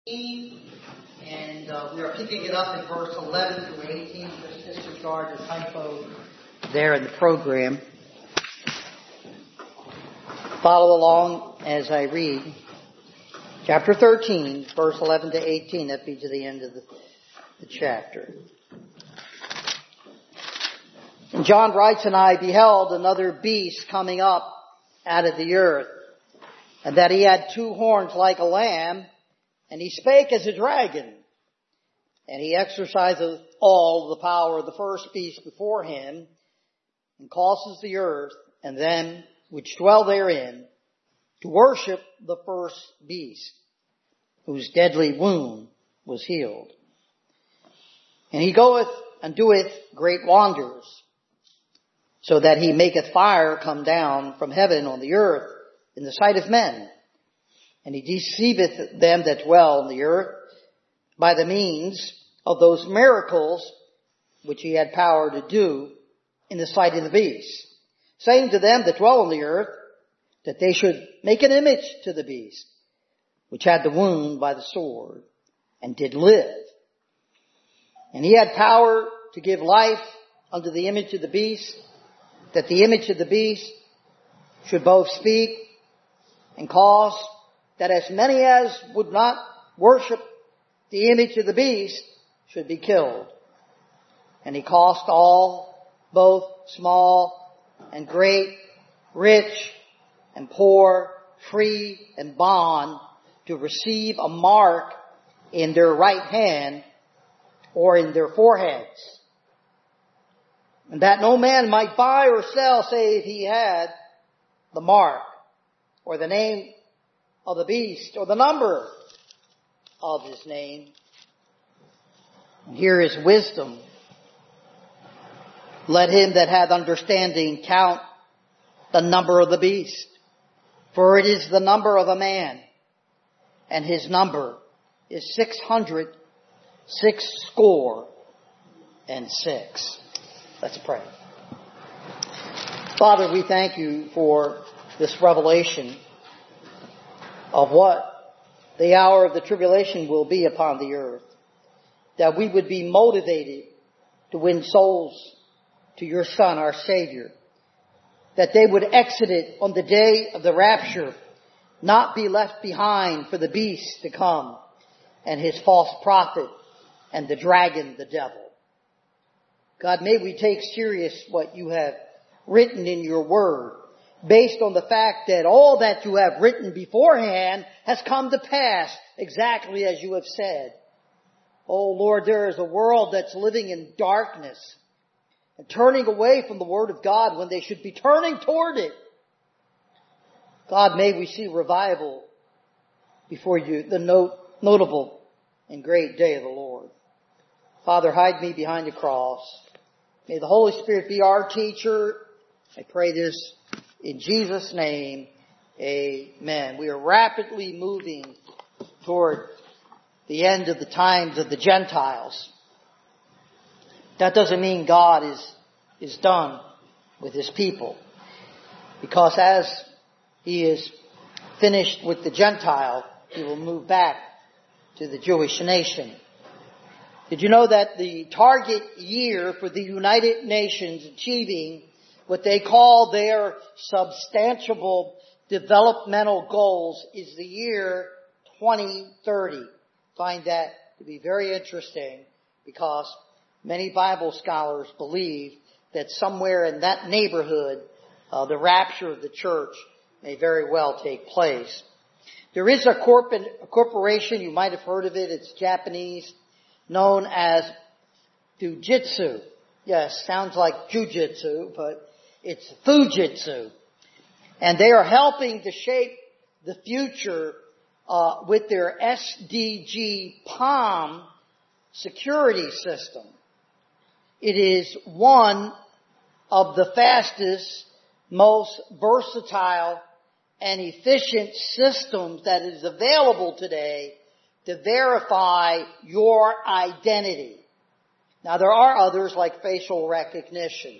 And we are picking it up in verse 11 through 18. Just disregard the typo there in the program. Follow along as I read. Chapter 13, verse 11 to 18. That be to the end of the chapter. And John writes, "And I beheld another beast coming up out of the earth, and that he had two horns like a lamb, and he spake as a dragon. And he exerciseth all the power of the first beast before him, and causes the earth and them which dwell therein to worship the first beast, whose deadly wound was healed. And he goeth and doeth great wonders, so that he maketh fire come down from heaven on the earth in the sight of men. And he deceiveth them that dwell on the earth by the means of those miracles which he had power to do in the sight of the beast, saying to them that dwell on the earth that they should make an image to the beast, which had the wound by the sword, and did live. And he had power to give life unto the image of the beast, that the image of the beast should both speak and cause that as many as would not worship the image of the beast should be killed. And he caused all, both small and great, rich and poor, free and bond, to receive a mark in their right hand or in their foreheads, and that no man might buy or sell save he had the mark, or the name of the beast, or the number of his name." And here is wisdom. "Let him that hath understanding count the number of the beast, for it is the number of a man, and his number is 666. Let's pray. Father, we thank you for this revelation of what the hour of the tribulation will be upon the earth, that we would be motivated to win souls to your Son, our Savior, that they would exit it on the day of the rapture, not be left behind for the beast to come and his false prophet and the dragon, the devil. God, may we take serious what you have written in your word, based on the fact that all that you have written beforehand has come to pass exactly as you have said. Oh Lord, there is a world that's living in darkness and turning away from the word of God when they should be turning toward it. God, may we see revival before you, the notable and great day of the Lord. Father, hide me behind the cross. May the Holy Spirit be our teacher. I pray this in Jesus' name. Amen. We are rapidly moving toward the end of the times of the Gentiles. That doesn't mean God is done with his people, because as he is finished with the Gentile, he will move back to the Jewish nation. Did you know that the target year for the United Nations achieving what they call their substantial developmental goals is the year 2030? Find that to be very interesting, because many Bible scholars believe that somewhere in that neighborhood, the rapture of the church may very well take place. There is a corporation, you might have heard of it, it's Japanese, known as Fujitsu. Yes, sounds like jujitsu, but it's Fujitsu. And they are helping to shape the future with their SDG PALM security system. It is one of the fastest, most versatile, and efficient systems that is available today to verify your identity. Now, there are others like facial recognition.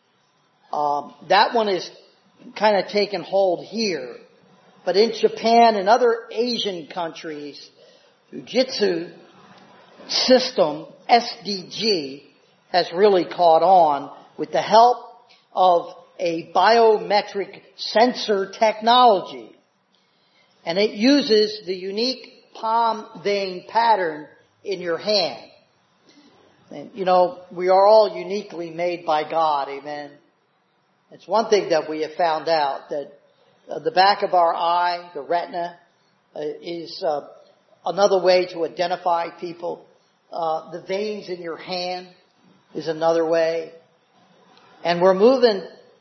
That one is kind of taken hold here. But in Japan and other Asian countries, Jujitsu system, SDG, has really caught on with the help of a biometric sensor technology. And it uses the unique palm vein pattern in your hand. And, we are all uniquely made by God, amen. It's one thing that we have found out, that the back of our eye, the retina, is another way to identify people. The veins in your hand is another way. And we're moving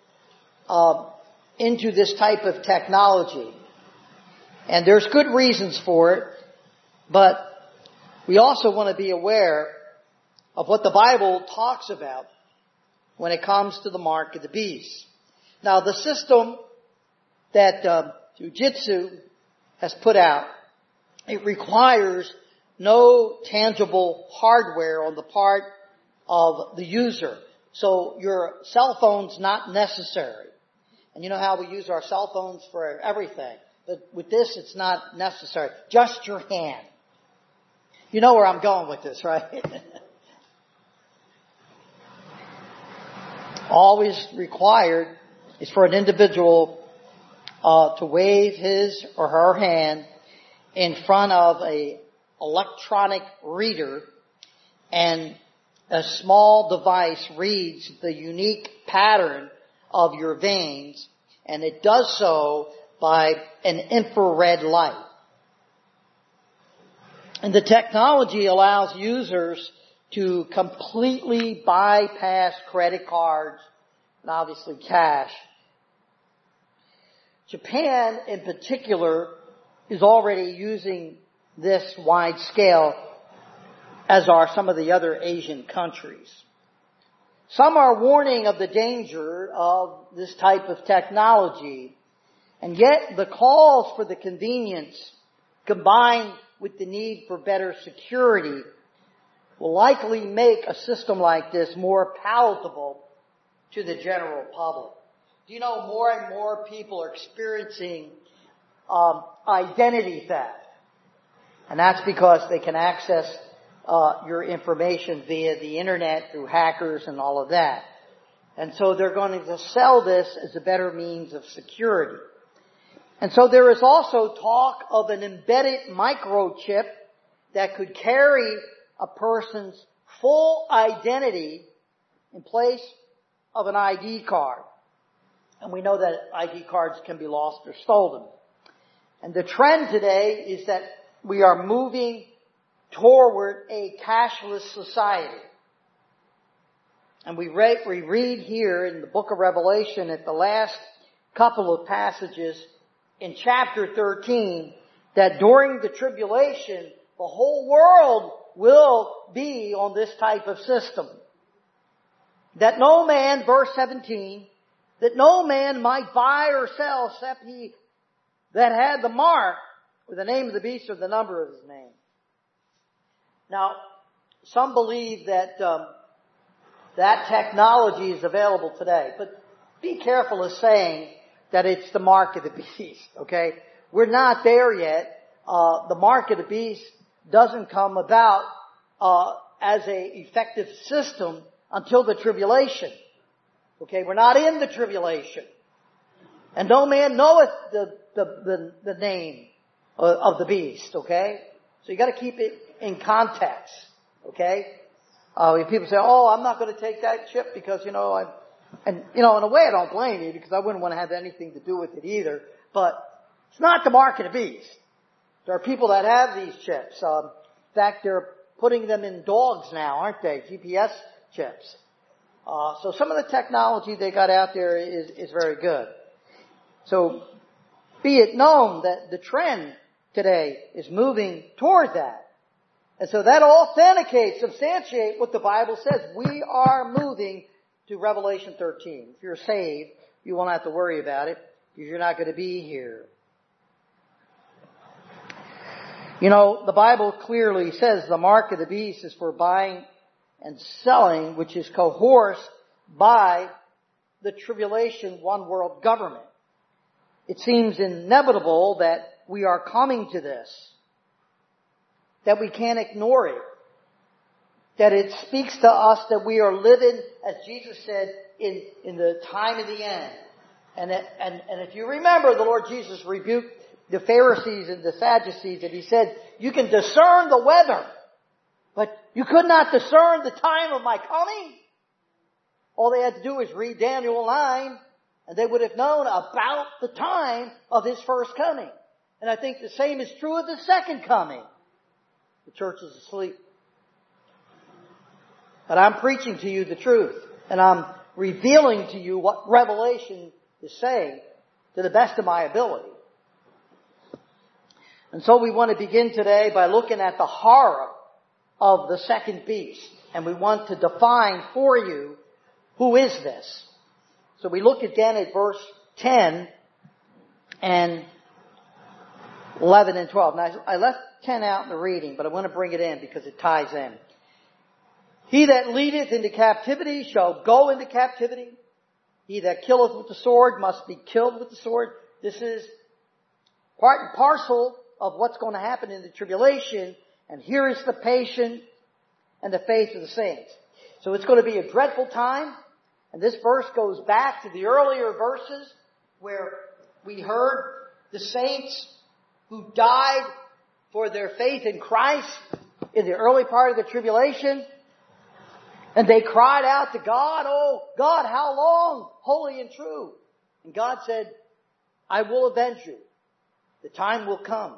into this type of technology. And there's good reasons for it, but we also want to be aware of what the Bible talks about when it comes to the mark of the beast. Now, the system that Jiu-Jitsu has put out, it requires no tangible hardware on the part of the user. So your cell phone's not necessary. And you know how we use our cell phones for everything. But with this, it's not necessary. Just your hand. You know where I'm going with this, right? Always required is for an individual to wave his or her hand in front of a electronic reader, and a small device reads the unique pattern of your veins, and it does so by an infrared light. And the technology allows users to completely bypass credit cards and obviously cash. Japan in particular is already using this wide scale, as are some of the other Asian countries. Some are warning of the danger of this type of technology, and yet the calls for the convenience combined with the need for better security will likely make a system like this more palatable to the general public. Do you know more and more people are experiencing identity theft? And that's because they can access your information via the internet through hackers and all of that. And so they're going to sell this as a better means of security. And so there is also talk of an embedded microchip that could carry a person's full identity in place of an ID card. And we know that ID cards can be lost or stolen. And the trend today is that we are moving toward a cashless society. And we read here in the book of Revelation at the last couple of passages in chapter 13 that during the tribulation, the whole world will be on this type of system. That no man, verse 17, that no man might buy or sell except he that had the mark or the name of the beast or the number of his name. Now, some believe that that technology is available today, but be careful of saying that it's the mark of the beast, okay? We're not there yet. The mark of the beast doesn't come about as a effective system until the tribulation. Okay, we're not in the tribulation. And no man knoweth the name of the beast, okay? So you gotta keep it in context, okay? When people say, oh, I'm not gonna take that chip because, in a way I don't blame you because I wouldn't want to have anything to do with it either, but it's not the mark of the beast. There are people that have these chips. In fact, they're putting them in dogs now, aren't they? GPS chips. So some of the technology they got out there is very good. So be it known that the trend today is moving toward that. And so that substantiates what the Bible says. We are moving to Revelation 13. If you're saved, you won't have to worry about it because you're not going to be here. The Bible clearly says the mark of the beast is for buying and selling, which is coerced by the tribulation one world government. It seems inevitable that we are coming to this. that we can't ignore it. That it speaks to us that we are living, as Jesus said, in the time of the end. And if you remember, the Lord Jesus rebuked the Pharisees and the Sadducees, and He said, you can discern the weather, but you could not discern the time of my coming. All they had to do was read Daniel 9, and they would have known about the time of His first coming. And I think the same is true of the second coming. The church is asleep. But I'm preaching to you the truth, and I'm revealing to you what Revelation is saying to the best of my ability. And so we want to begin today by looking at the horror of the second beast. And we want to define for you, who is this? So we look again at verse 10 and 11 and 12. Now I left 10 out in the reading, but I want to bring it in because it ties in. He that leadeth into captivity shall go into captivity. He that killeth with the sword must be killed with the sword. This is part and parcel of what's going to happen in the tribulation. And here is the patience and the faith of the saints. So it's going to be a dreadful time. And this verse goes back to the earlier verses where we heard the saints who died for their faith in Christ in the early part of the tribulation. And they cried out to God, oh God, how long? Holy and true. And God said, I will avenge you. The time will come.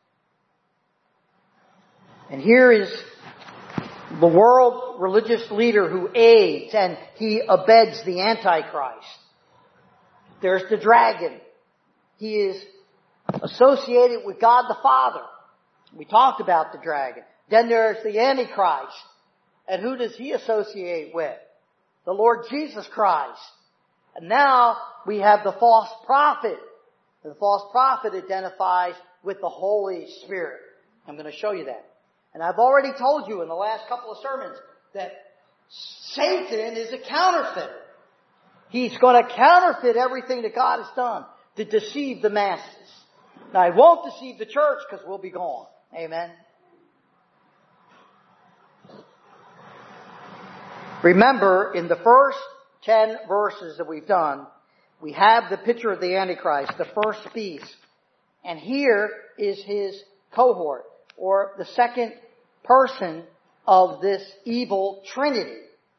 And here is the world religious leader who aids and he abets the Antichrist. There's the dragon. He is associated with God the Father. We talked about the dragon. Then there's the Antichrist. And who does he associate with? The Lord Jesus Christ. And now we have the false prophet. And the false prophet identifies with the Holy Spirit. I'm going to show you that. And I've already told you in the last couple of sermons that Satan is a counterfeiter. He's going to counterfeit everything that God has done to deceive the masses. Now, he won't deceive the church because we'll be gone. Amen. Remember, in the first 10 verses that we've done, we have the picture of the Antichrist, the first beast. And here is his cohort, or the second person of this evil trinity.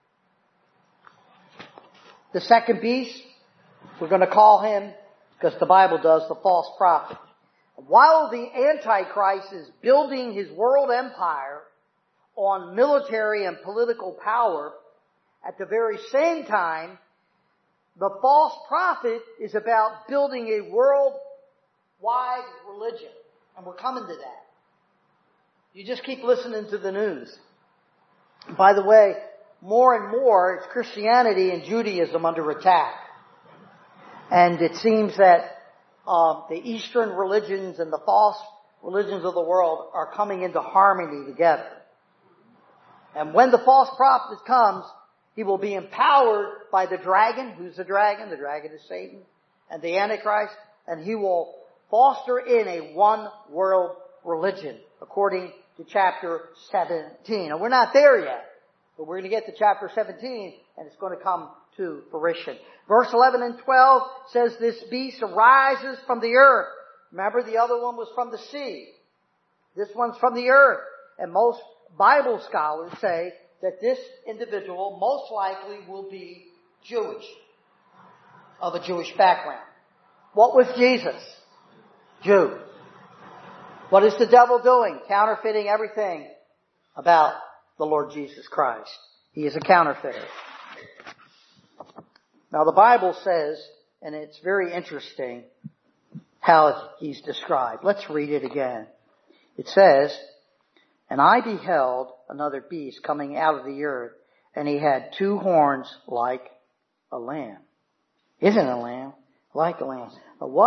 The second beast, we're going to call him, because the Bible does, the false prophet. While the Antichrist is building his world empire on military and political power, at the very same time, the false prophet is about building a worldwide religion. And we're coming to that. You just keep listening to the news. By the way, more and more, it's Christianity and Judaism under attack. And it seems that the Eastern religions and the false religions of the world are coming into harmony together. And when the false prophet comes, he will be empowered by the dragon. Who's the dragon? The dragon is Satan. And the Antichrist. And he will foster in a one world religion, according to chapter 17. And we're not there yet, but we're going to get to chapter 17, and it's going to come to fruition. Verse 11 and 12 says this beast arises from the earth. Remember, the other one was from the sea. This one's from the earth. And most Bible scholars say that this individual most likely will be Jewish, of a Jewish background. What was Jesus? Jew. What is the devil doing? Counterfeiting everything about the Lord Jesus Christ. He is a counterfeiter. Now the Bible says, and it's very interesting how he's described. Let's read it again. It says, and I beheld another beast coming out of the earth, and he had 2 horns like a lamb. Isn't a lamb? Like a lamb.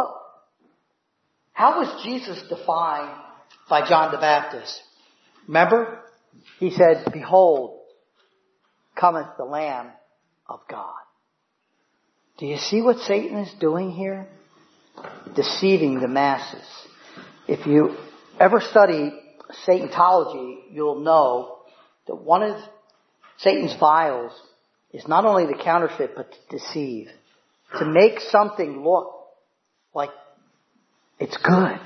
How was Jesus defined by John the Baptist? Remember? He said, behold, cometh the Lamb of God. Do you see what Satan is doing here? Deceiving the masses. If you ever study Satantology, you'll know that one of Satan's vials is not only to counterfeit, but to deceive. To make something look like it's good.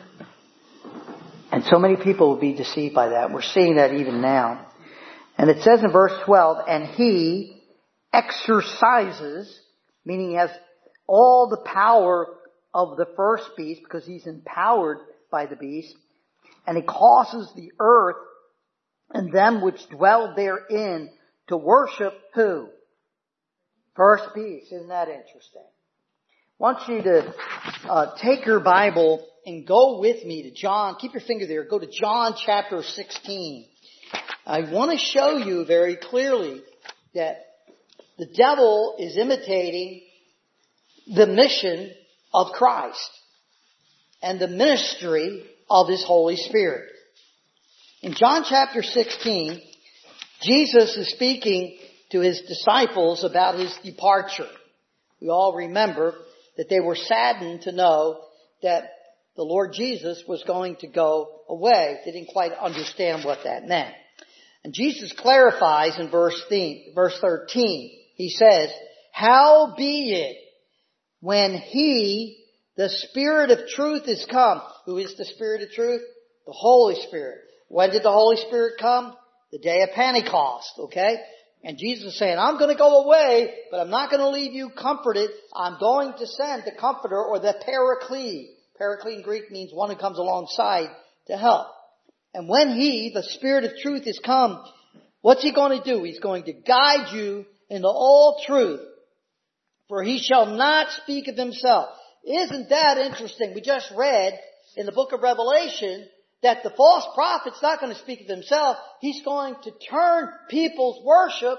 And so many people will be deceived by that. We're seeing that even now. And it says in verse 12, and he exercises, meaning he has all the power of the first beast because he's empowered by the beast. And he causes the earth and them which dwell therein to worship who? First beast. Isn't that interesting? I want you to take your Bible and go with me to John. Keep your finger there. Go to John chapter 16. I want to show you very clearly that the devil is imitating the mission of Christ and the ministry of His Holy Spirit. In John chapter 16, Jesus is speaking to His disciples about His departure. We all remember that they were saddened to know that the Lord Jesus was going to go away. They didn't quite understand what that meant. And Jesus clarifies in verse 13. He says, howbeit, when He, the Spirit of truth, is come. Who is the Spirit of truth? The Holy Spirit. When did the Holy Spirit come? The day of Pentecost, okay? And Jesus is saying, I'm going to go away, but I'm not going to leave you comforted. I'm going to send the Comforter, or the Paraclete. Paraclete in Greek means one who comes alongside to help. And when He, the Spirit of truth, is come, what's He going to do? He's going to guide you into all truth. For He shall not speak of Himself. Isn't that interesting? We just read in the book of Revelation that the false prophet's not going to speak of himself. He's going to turn people's worship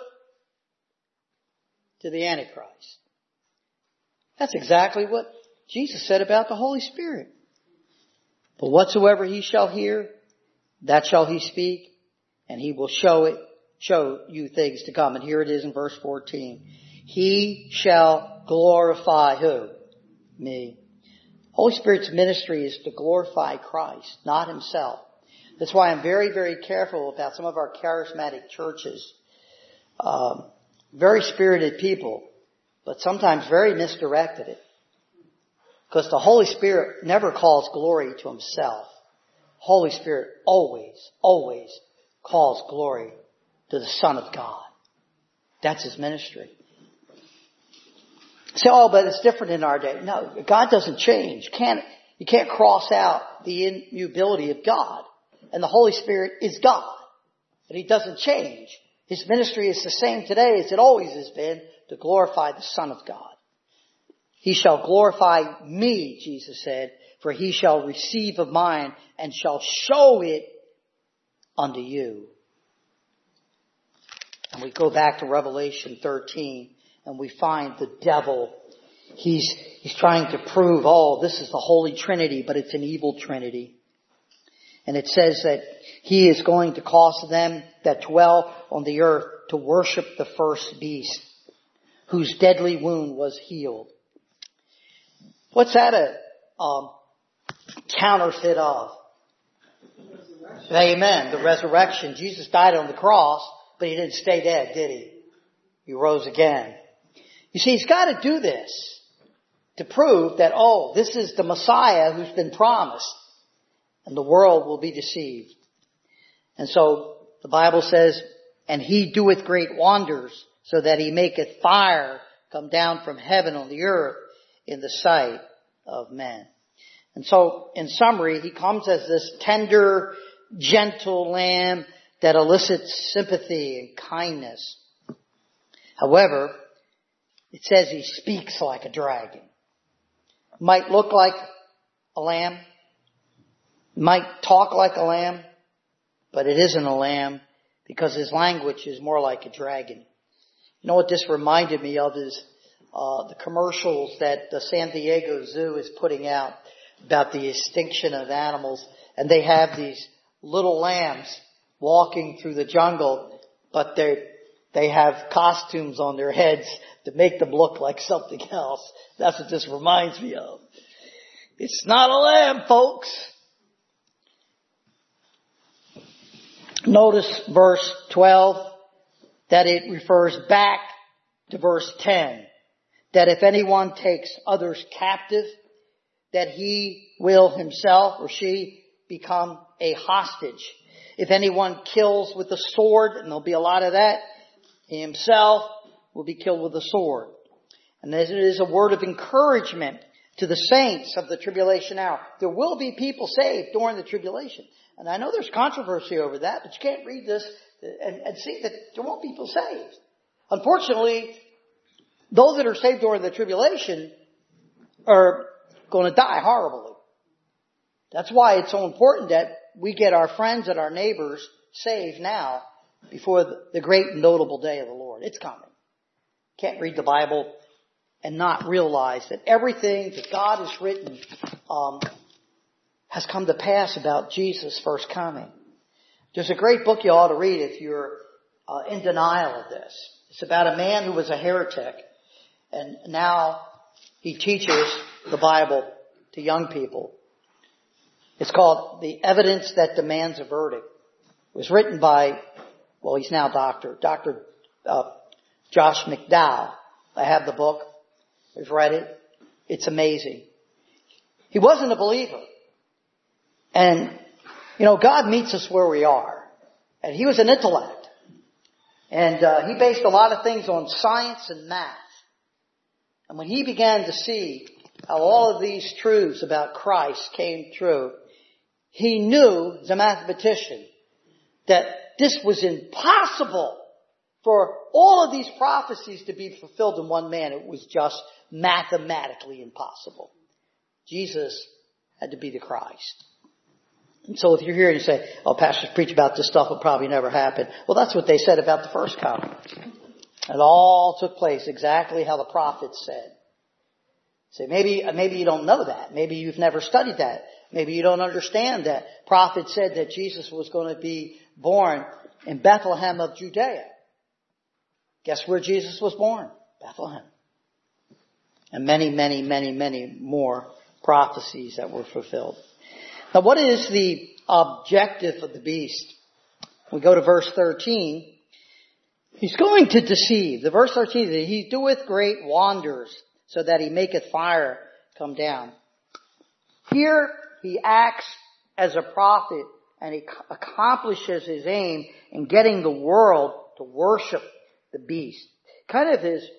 to the Antichrist. That's exactly what Jesus said about the Holy Spirit. But whatsoever He shall hear, that shall He speak, and He will show you things to come. And here it is in verse 14. He shall glorify who? Me. Holy Spirit's ministry is to glorify Christ, not Himself. That's why I'm very, very careful about some of our charismatic churches. Very spirited people, but sometimes very misdirected. Because the Holy Spirit never calls glory to Himself. Holy Spirit always, always calls glory to the Son of God. That's His ministry. Say, oh, but it's different in our day. No, God doesn't change. You can't cross out the immutability of God. And the Holy Spirit is God. And He doesn't change. His ministry is the same today as it always has been, to glorify the Son of God. He shall glorify me, Jesus said, for He shall receive of mine and shall show it unto you. And we go back to Revelation 13. And we find the devil, he's trying to prove, this is the Holy Trinity, but it's an evil Trinity. And it says that he is going to cause them that dwell on the earth to worship the first beast, whose deadly wound was healed. What's that a counterfeit of? Amen. The resurrection. Jesus died on the cross, but He didn't stay dead, did He? He rose again. You see, He's got to do this to prove that, this is the Messiah who's been promised, and the world will be deceived. And so the Bible says, and He doeth great wonders, so that He maketh fire come down from heaven on the earth in the sight of men. And so, in summary, He comes as this tender, gentle lamb that elicits sympathy and kindness. However, it says He speaks like a dragon. Might look like a lamb. Might talk like a lamb. But it isn't a lamb, because His language is more like a dragon. You know what this reminded me of is the commercials that the San Diego Zoo is putting out about the extinction of animals. And they have these little lambs walking through the jungle, but they have costumes on their heads to make them look like something else. That's what this reminds me of. It's not a lamb, folks. Notice verse 12, that it refers back to verse 10. That if anyone takes others captive, that he will himself or she become a hostage. If anyone kills with the sword, and there'll be a lot of that, he himself will be killed with a sword. And it is a word of encouragement to the saints of the tribulation hour. There will be people saved during the tribulation. And I know there's controversy over that, but you can't read this and see that there won't be people saved. Unfortunately, those that are saved during the tribulation are going to die horribly. That's why it's so important that we get our friends and our neighbors saved now before the great and notable day of the Lord. It's coming. Can't read the Bible and not realize that everything that God has written has come to pass about Jesus' first coming. There's a great book you ought to read if you're in denial of this. It's about a man who was a heretic, and now he teaches the Bible to young people. It's called The Evidence That Demands a Verdict. It was written by, well, he's now Dr. Josh McDowell. I have the book. We've read it. It's amazing. He wasn't a believer. And, God meets us where we are. And he was an intellect. And he based a lot of things on science and math. And when he began to see how all of these truths about Christ came true, he knew, as a mathematician, that this was impossible for all of these prophecies to be fulfilled in one man. It was just mathematically impossible. Jesus had to be the Christ. And so if you're here and you say, oh, pastors preach about this stuff, it'll probably never happen. Well, that's what they said about the first coming. It all took place exactly how the prophets said. Say, maybe you don't know that. Maybe you've never studied that. Maybe you don't understand that. Prophets said that Jesus was going to be born in Bethlehem of Judea. Guess where Jesus was born? Bethlehem. And many, many, many, many more prophecies that were fulfilled. Now, what is the objective of the beast? We go to verse 13. He's going to deceive. The verse 13 is, he doeth great wonders, so that he maketh fire come down. Here he acts as a prophet, and he accomplishes his aim in getting the world to worship the beast. Kind of is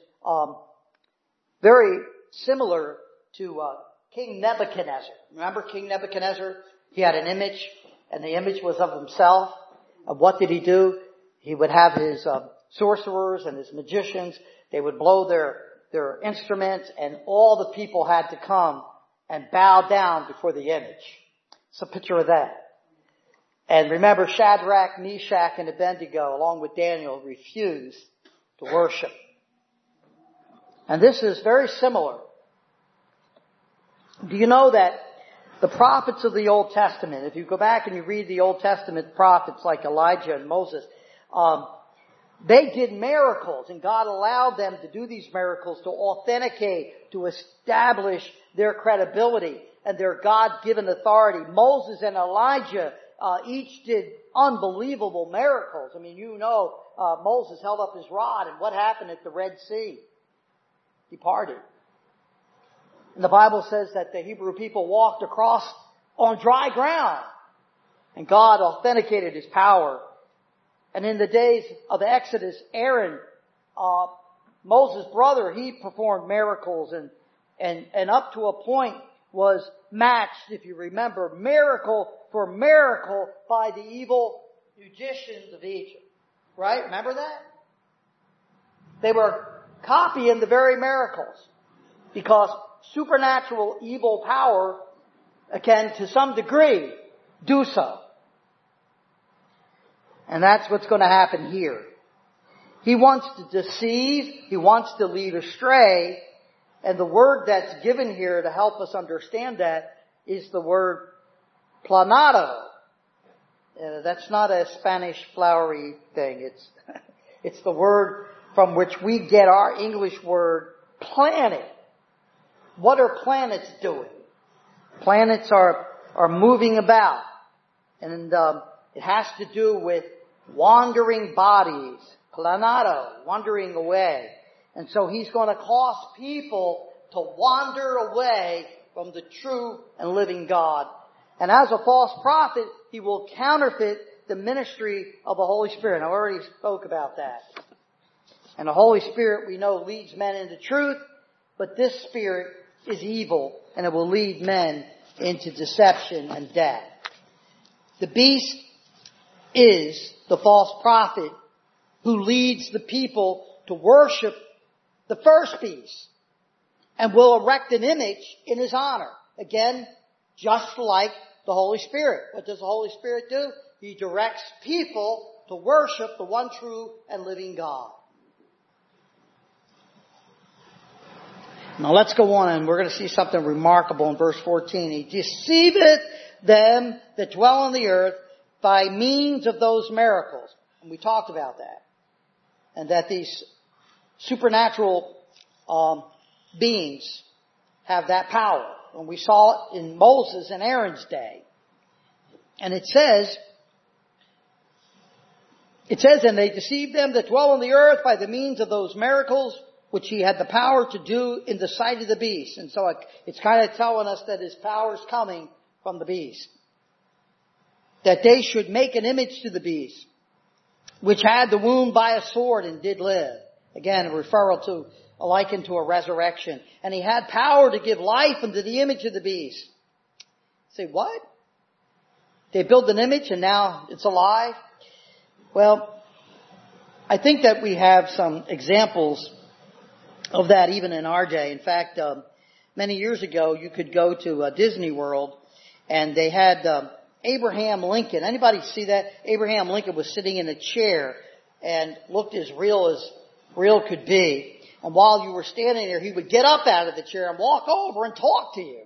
very similar to King Nebuchadnezzar. Remember King Nebuchadnezzar? He had an image, and the image was of himself. And what did he do? He would have his sorcerers and his magicians. They would blow their instruments, and all the people had to come and bow down before the image. It's a picture of that. And remember, Shadrach, Meshach, and Abednego, along with Daniel, refused to worship. And this is very similar. Do you know that the prophets of the Old Testament, if you go back and you read the Old Testament prophets like Elijah and Moses, they did miracles, and God allowed them to do these miracles to authenticate, to establish their credibility and their God-given authority. Moses and Elijah each did unbelievable miracles. I mean, Moses held up his rod, and what happened at the Red Sea? Departed. And the Bible says that the Hebrew people walked across on dry ground, and God authenticated His power. And in the days of the Exodus, Aaron, Moses' brother, he performed miracles and up to a point was matched, if you remember, miracle for miracle by the evil magicians of Egypt. Right? Remember that? They were copying the very miracles because supernatural evil power can, to some degree, do so. And that's what's going to happen here. He wants to deceive. He wants to lead astray. And the word that's given here to help us understand that is the word planado. That's not a Spanish flowery thing. It's the word from which we get our English word planet. What are planets doing? Planets are moving about. And It has to do with wandering bodies, planado, wandering away. And so he's going to cause people to wander away from the true and living God. And as a false prophet, he will counterfeit the ministry of the Holy Spirit. I already spoke about that. And the Holy Spirit, we know, leads men into truth, but this spirit is evil, and it will lead men into deception and death. The beast is the false prophet who leads the people to worship the first beast and will erect an image in his honor. Again, just like the Holy Spirit. What does the Holy Spirit do? He directs people to worship the one true and living God. Now let's go on, and we're going to see something remarkable in verse 14. He deceiveth them that dwell on the earth by means of those miracles. And we talked about that. And that these supernatural beings have that power. And we saw it in Moses and Aaron's day. And it says, and they deceived them that dwell on the earth by the means of those miracles which he had the power to do in the sight of the beast. And so it's kind of telling us that his power is coming from the beast. That they should make an image to the beast, which had the wound by a sword and did live. Again, a referral to, a liken to a resurrection. And he had power to give life unto the image of the beast. Say, what? They built an image and now it's alive? Well, I think that we have some examples of that even in our day. In fact, many years ago, you could go to Disney World and they had Abraham Lincoln. Anybody see that? Abraham Lincoln was sitting in a chair and looked as real could be. And while you were standing there, he would get up out of the chair and walk over and talk to you.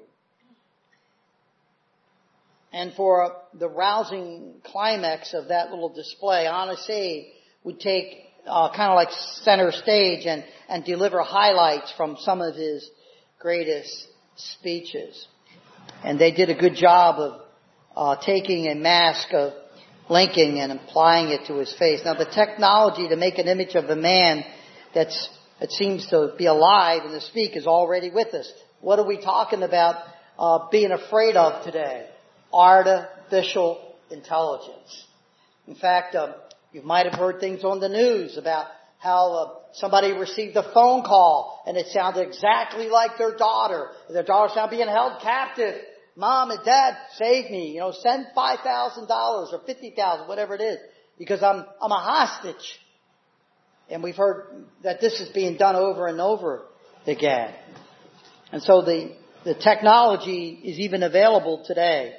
And for the rousing climax of that little display, Honest Abe would take kind of like center stage and deliver highlights from some of his greatest speeches. And they did a good job of taking a mask of Lincoln and applying it to his face. Now the technology to make an image of a man that seems to be alive and to speak is already with us. What are we talking about being afraid of today? Artificial intelligence. In fact, you might have heard things on the news about how somebody received a phone call and it sounded exactly like their daughter. Their daughter's now being held captive. Mom and Dad, save me. Send $5,000 or $50,000, whatever it is, because I'm a hostage. And we've heard that this is being done over and over again. And so the technology is even available today.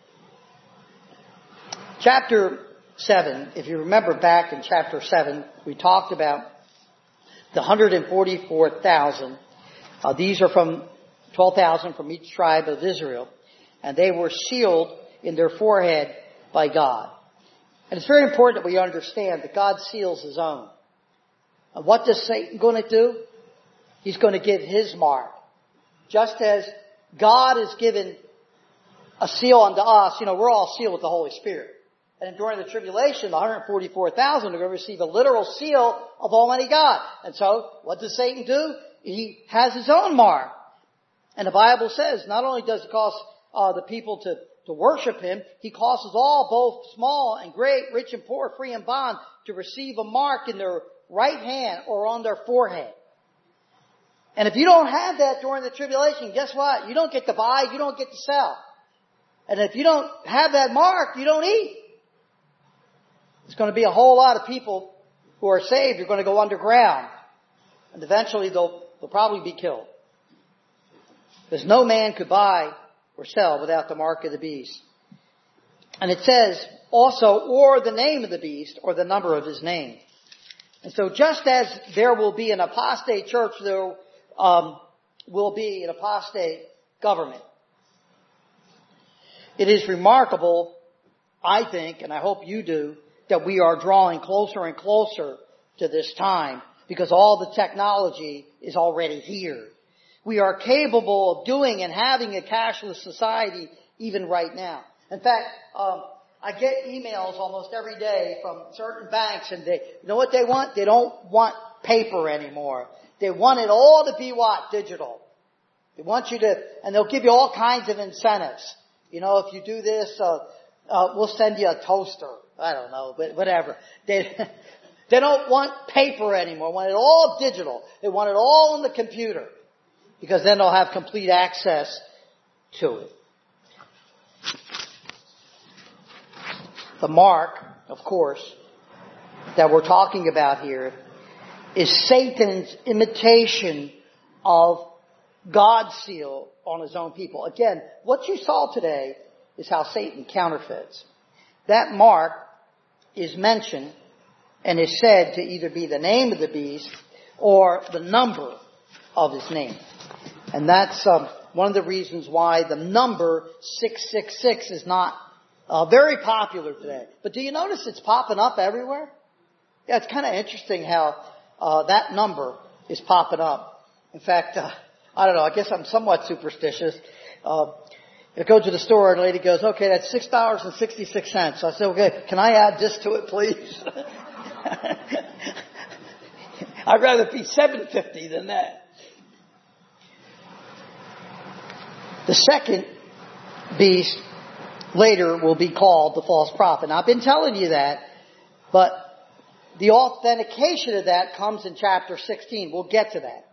Chapter 7, if you remember back in chapter 7, we talked about the 144,000. These are from 12,000 from each tribe of Israel. And they were sealed in their forehead by God. And it's very important that we understand that God seals his own. And what does Satan going to do? He's going to give his mark. Just as God has given a seal unto us, we're all sealed with the Holy Spirit. And during the tribulation, the 144,000 are going to receive a literal seal of Almighty God. And so, what does Satan do? He has his own mark. And the Bible says, not only does it cause the people to worship him, he causes all, both small and great, rich and poor, free and bond, to receive a mark in their right hand or on their forehead. And if you don't have that during the tribulation, guess what? You don't get to buy, you don't get to sell. And if you don't have that mark, you don't eat. There's going to be a whole lot of people who are saved who are going to go underground. And eventually they'll probably be killed. Because no man could buy or sell without the mark of the beast. And it says also, or the name of the beast, or the number of his name. And so just as there will be an apostate church, there will be an apostate government. It is remarkable, I think, and I hope you do, that we are drawing closer and closer to this time because all the technology is already here. We are capable of doing and having a cashless society even right now. In fact, I get emails almost every day from certain banks, and you know what they want? They don't want paper anymore. They want it all to be what? Digital. They want you to, and they'll give you all kinds of incentives. You know, if you do this, we'll send you a toaster. I don't know, but whatever. They don't want paper anymore. They want it all digital. They want it all on the computer, because then they'll have complete access to it. The mark, of course, that we're talking about here is Satan's imitation of God's seal on his own people. Again, what you saw today is how Satan counterfeits. That mark is mentioned and is said to either be the name of the beast or the number of his name. And that's one of the reasons why the number 666 is not very popular today. But do you notice it's popping up everywhere? Yeah, it's kind of interesting how that number is popping up. In fact, I don't know, I guess I'm somewhat superstitious. I go to the store and the lady goes, okay, that's $6.66. So I said, okay, can I add this to it, please? I'd rather be $7.50 than that. The second beast later will be called the false prophet. Now, I've been telling you that, but the authentication of that comes in chapter 16. We'll get to that.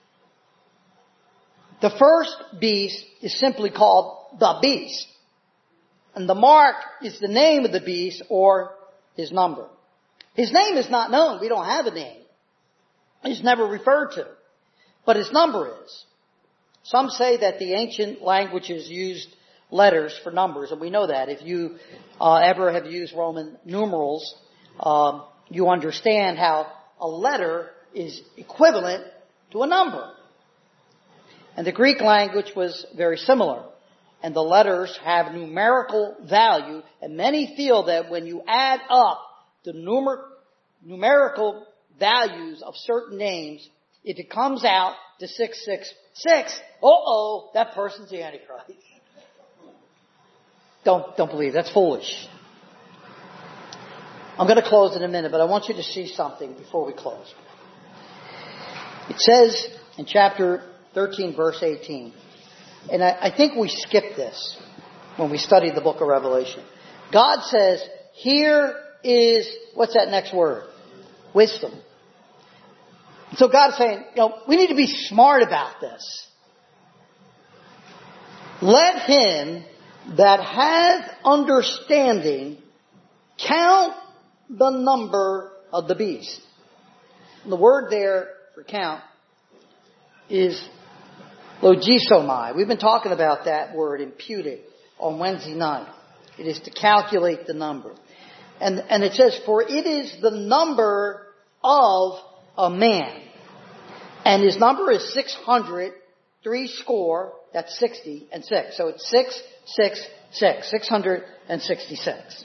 The first beast is simply called the beast. And the mark is the name of the beast or his number. His name is not known. We don't have a name. He's never referred to. But his number is. Some say that the ancient languages used letters for numbers, and we know that. If you ever have used Roman numerals, you understand how a letter is equivalent to a number. And the Greek language was very similar. And the letters have numerical value, and many feel that when you add up the numerical values of certain names, if it comes out to 666, that person's the Antichrist. Don't believe. That's foolish. I'm going to close in a minute, but I want you to see something before we close. It says in chapter 13, verse 18, and I think we skipped this when we studied the book of Revelation. God says, here is, what's that next word? Wisdom. So God's saying, we need to be smart about this. Let him that hath understanding count the number of the beast. And the word there for count is logisomai. We've been talking about that word, imputed, on Wednesday night. It is to calculate the number. And it says, for it is the number of a man. And his number is 600, 60, that's 60, and 6. So it's 666, 666.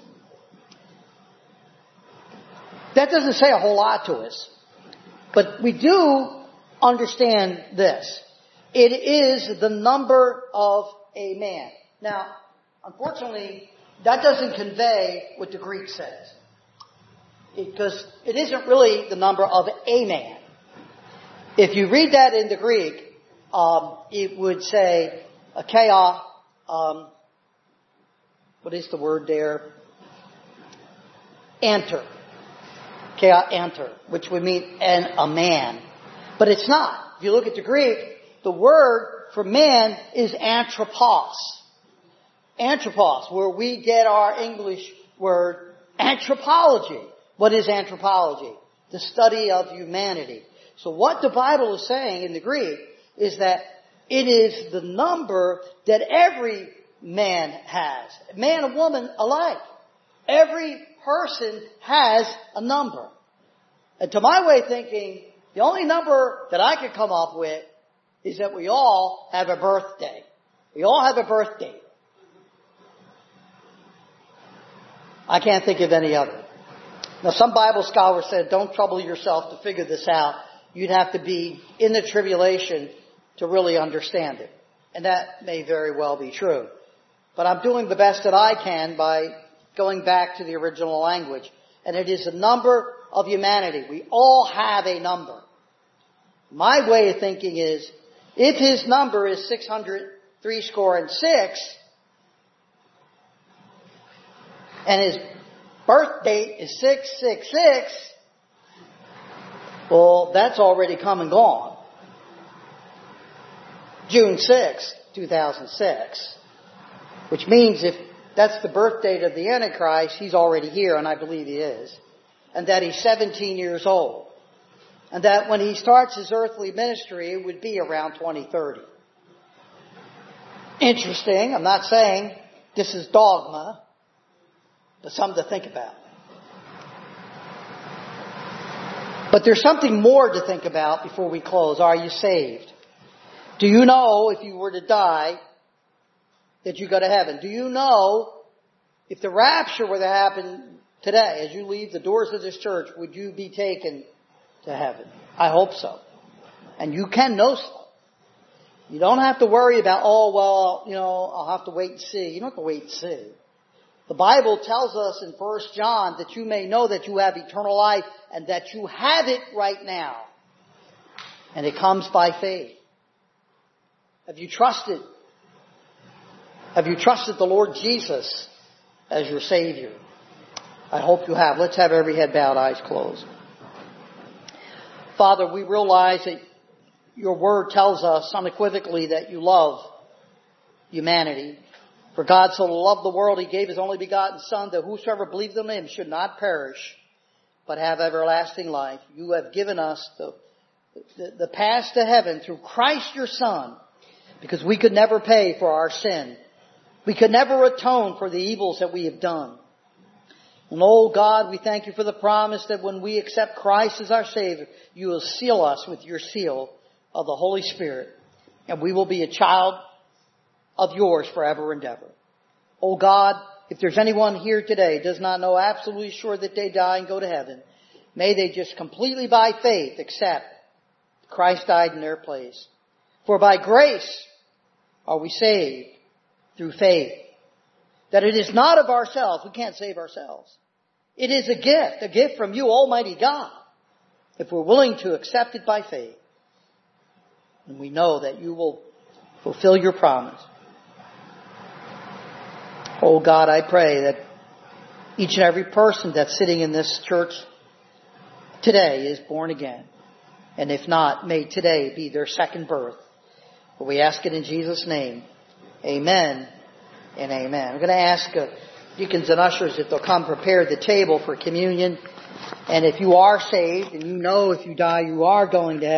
That doesn't say a whole lot to us. But we do understand this. It is the number of a man. Now, unfortunately, that doesn't convey what the Greek says. Because it isn't really the number of a man. If you read that in the Greek, it would say, akeia, what is the word there? Enter. Akeia, enter, which would mean a man. But it's not. If you look at the Greek, the word for man is anthropos. Anthropos, where we get our English word anthropology. What is anthropology? The study of humanity. So what the Bible is saying in the Greek is that it is the number that every man has. Man and woman alike. Every person has a number. And to my way of thinking, the only number that I could come up with is that we all have a birthday. We all have a birth date. I can't think of any other. Now, some Bible scholars said, don't trouble yourself to figure this out. You'd have to be in the tribulation to really understand it. And that may very well be true. But I'm doing the best that I can by going back to the original language. And it is the number of humanity. We all have a number. My way of thinking is, if his number is 666, and his birth date is 666, well, that's already come and gone. June 6, 2006. Which means if that's the birth date of the Antichrist, he's already here, and I believe he is. And that he's 17 years old. And that when he starts his earthly ministry, it would be around 2030. Interesting. I'm not saying this is dogma, but something to think about. But there's something more to think about before we close. Are you saved? Do you know if you were to die that you go to heaven? Do you know if the rapture were to happen today, as you leave the doors of this church, would you be taken to heaven? I hope so. And you can know so. You don't have to worry about, I'll have to wait and see. You don't have to wait and see. The Bible tells us in 1 John that you may know that you have eternal life and that you have it right now. And it comes by faith. Have you trusted? Have you trusted the Lord Jesus as your Savior? I hope you have. Let's have every head bowed, eyes closed. Father, we realize that your word tells us unequivocally that you love humanity. For God so loved the world, he gave his only begotten Son, that whosoever believes in him should not perish, but have everlasting life. You have given us the path to heaven through Christ your Son, because we could never pay for our sin. We could never atone for the evils that we have done. And oh God, we thank you for the promise that when we accept Christ as our Savior, you will seal us with your seal of the Holy Spirit. And we will be a child of yours forever and ever. Oh God, if there's anyone here today does not know absolutely sure that they die and go to heaven, may they just completely by faith accept Christ died in their place. For by grace are we saved through faith. That it is not of ourselves. We can't save ourselves. It is a gift from you, Almighty God, if we're willing to accept it by faith. And we know that you will fulfill your promise. Oh God, I pray that each and every person that's sitting in this church today is born again. And if not, may today be their second birth. For we ask it in Jesus' name. Amen and amen. I'm going to ask deacons and ushers if they'll come prepare the table for communion. And if you are saved and you know if you die you are going to heaven,